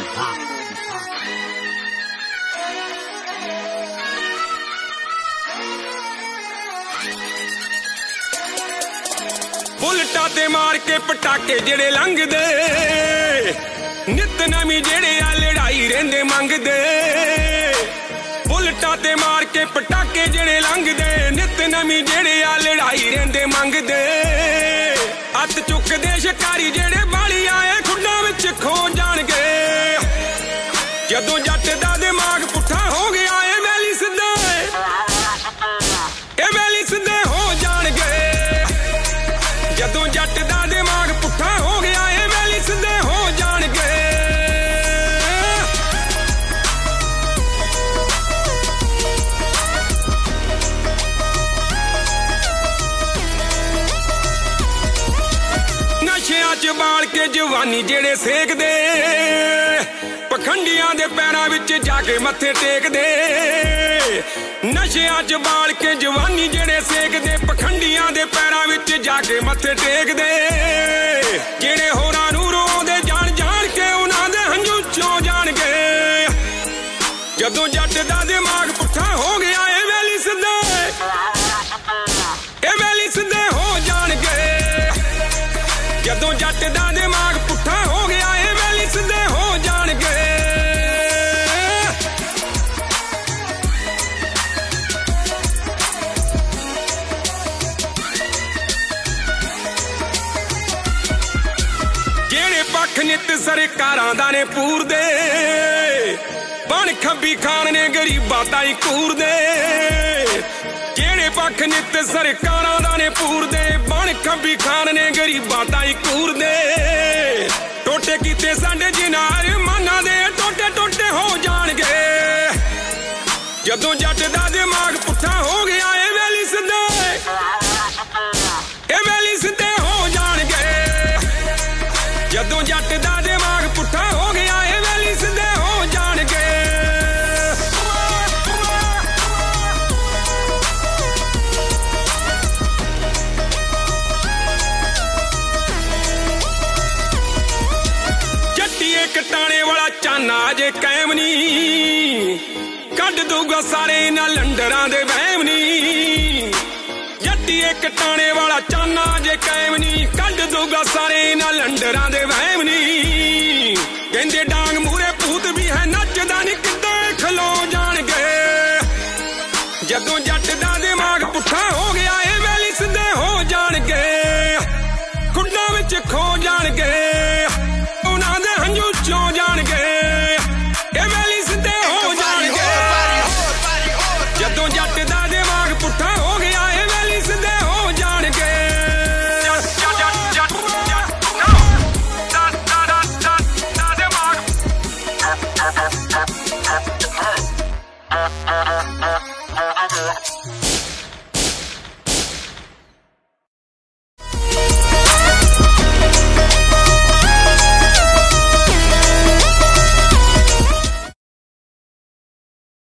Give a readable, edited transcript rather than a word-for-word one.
बुलटा ते मार के पटाके जेड़े लंघदे नित नवीं जेड़े आ लड़ाई रहिंदे मंगदे बुलटा ते मार के पटाके जेड़े लंघदे नित नवीं जेड़े आ लड़ाई रहिंदे मंगदे हत्थ चुकदे शिकारी जेड़े बाली आए खुड्डां विच खो जाणगे जदों जट दा दिमाग पुट्ठा हो गया ए वैली सिद्धे हो जाणगे जदों जट दा दिमाग पुट्ठा हो गया ए वैली सिद्धे हो जाणगे नशियां च बाल के जवानी जेड़े सेकदे पखंडियां दे पैरां विच जाके मत्थे टेकदे नशियां च बाल के जवानी जेड़े सेकदे पखंडियां दे पैरां विच जाके मत्थे टेकदे जेड़े होरां नूं रोंदे जान जान के उन्हां दे हंझू चो जाणगे जदों जट दा दिमाग पुट्ठा हो गया ए वैली सिद्धे हो जाणगे जदों जट दा दिमाग पुट्ठा हो गया ए वैली सिद्धे हो जाणगे जेड़े पख नित सरकारां दा ने पूरदे बण खंबी खान ने गरीबां ताईं कूरदे जेड़े पख नित सरकारां दा ने पूरदे बण खंबी खान ने गरीबां ताईं कूरदे टोटे कीते साडे जिनार माना दे टोटे टोटे हो जाणगे जदों जट दा दिमाग पुट्ठा हो गया ए वैली सिद्धे हो जाणगे जदों जट दा दिमाग पुट्ठा हो गया ए वैली सिद्धे हो जाणगे जट्टीए कटाणे वाला चाना जे कायम नी कढ दूगा सारे इन्हां लंडरां दे वहम नी जट्टीए कटाणे वाला चाना जे कायम नी कढ दूगा सारे इन्हां लंडरां दे वहम नी